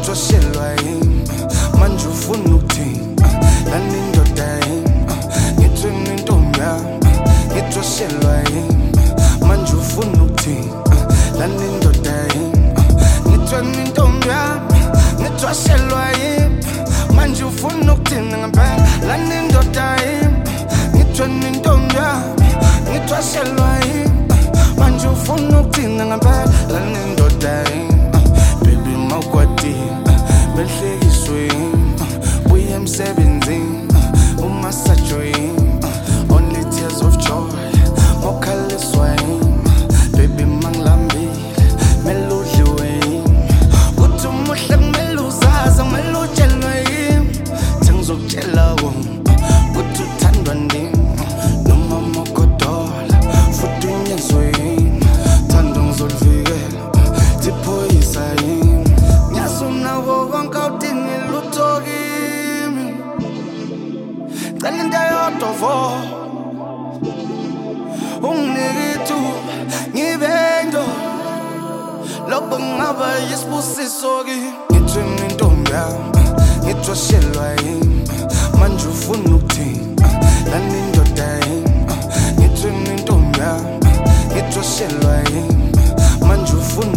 ngithoshelwa yini manje ufuna ukuthini lana indoda yini ngithwe mina intombi yami ngithoshelwa yini manje ufuna ukuthini lana indoda yini ngithwe mina intombi yami ngithoshelwa yini manje ufuna ukuthini ngempela lana indoda yini ngithwe mina intombi yami ngithoshelwa yini manje ufuna ukuthini ngempela lana indoda yini baby mawukwati behlekiswe buye emsebenzini uma sajoyini only tears of joy mokhaliswa yini baby mangilambile meludliwe yini kuthi umuhle kumele uzazi kumele utshelwe yini sengizokutshela wona kuthi uthandwa ndini noma mokodola futhi unyenzwe yini thando ngizolivikela tiphoyisa yini nyasumnako konke awudingi lutho kimi cela into eyodwa vo unginike ithuba ngibendo lokho kungaba yisibusiso kimi ngithwe mina intombi yami ngithoshelwa yini manje ufuna ukuthini lana indoda yini ngithwe mina intombi yami ngithoshelwa yini manje ufuna